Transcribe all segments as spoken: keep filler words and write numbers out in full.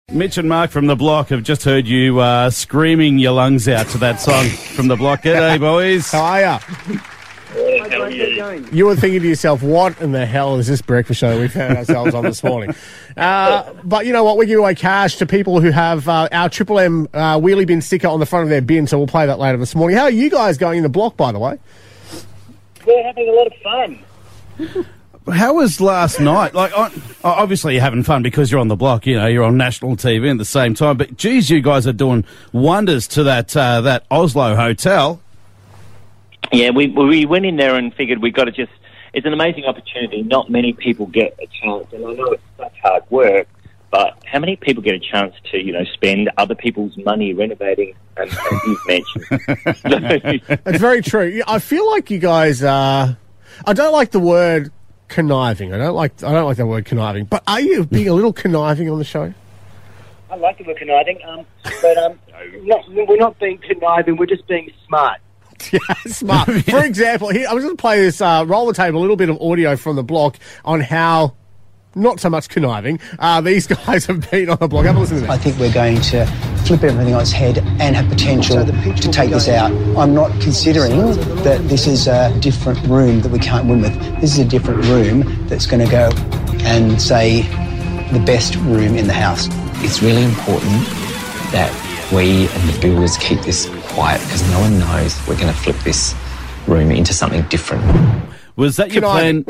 Mitch and Mark from The Block have just heard you uh, screaming your lungs out to that song from The Block. G'day, boys. How are ya? Yeah, how are you? You were thinking to yourself, what in the hell is this breakfast show we found ourselves on this morning? Uh, but you know what? We give away cash to people who have uh, our Triple M uh, wheelie bin sticker on the front of their bin, so we'll play that later this morning. How are you guys going in The Block, by the way? We're having a lot of fun. How was last night? Like, obviously you're having fun because you're on The Block. You know, you're on national T V at the same time. But geez, you guys are doing wonders to that uh, that Oslo hotel. Yeah, we we went in there and figured we got to just. It's an amazing opportunity. Not many people get a chance, and I know it's such hard work. But how many people get a chance to, you know, spend other people's money renovating, and, and you've mentioned. That's very true. I feel like you guys. Uh, I don't like the word conniving. I don't like. I don't like that word conniving. But are you being a little conniving on the show? I like the word conniving, um, but um, not, we're not being conniving. We're just being smart. Yeah, smart. For example, here I'm just going to play this uh, roller tape, a little bit of audio from The Block on how. Not so much conniving. Uh, these guys have been on The Block. Have a listen to this. I think we're going to flip everything on its head and have potential so to take this out. I'm not considering that this is a different room that we can't win with. This is a different room that's going to go and say the best room in the house. It's really important that we and the builders keep this quiet because no one knows we're going to flip this room into something different. Was that your plan?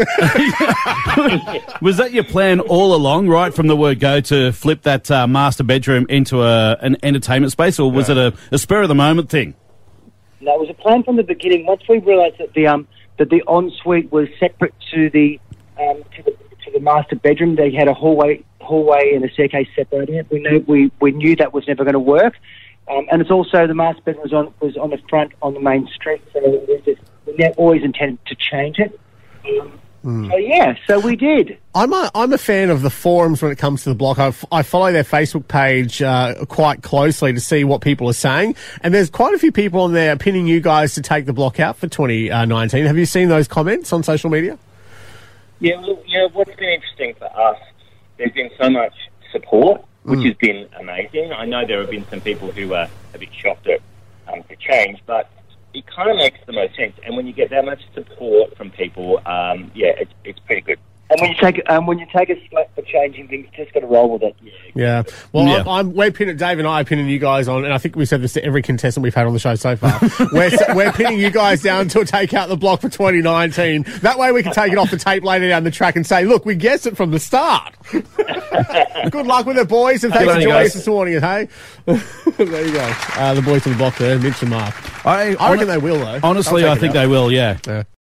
Was that your plan all along, right from the word go, to flip that uh, master bedroom into a, an entertainment space, or was yeah. it a, a spur of the moment thing? No, it was a plan from the beginning. Once we realised that the um that the ensuite was separate to the um to the to the master bedroom, they had a hallway hallway and a staircase separating it. We knew we, we knew that was never going to work, um, and it's also the master bedroom was on was on the front on the main street, so we just. We always intended to change it. Um, mm. So, yeah, so we did. I'm a, I'm a fan of the forums when it comes to The Block. I, I follow their Facebook page uh, quite closely to see what people are saying. And there's quite a few people on there pinning you guys to take The Block out for twenty nineteen. Have you seen those comments on social media? Yeah, well, you know, what's been interesting for us, there's been so much support, which mm. has been amazing. I know there have been some people who are a bit shocked at um, the change, but it kind of makes the most sense, and when you get that much support from people, um, yeah, it's it's pretty good. And when you take um, when you take a slap for changing things, you just got to roll with it. Yeah. yeah. Well, yeah. I'm, I'm we're pinning Dave and I are pinning you guys on, and I think we said this to every contestant we've had on the show so far. we're we're pinning you guys down to take out The Block for twenty nineteen. That way, we can take it off the tape later down the track and say, "Look, we guessed it from the start." Good luck with it, boys, and thanks for joining us this morning. Hey, there you go. Uh, the boys from The Block there, Mitch and Mark. I, I reckon they will, though. Honestly, I think they will. Yeah. yeah.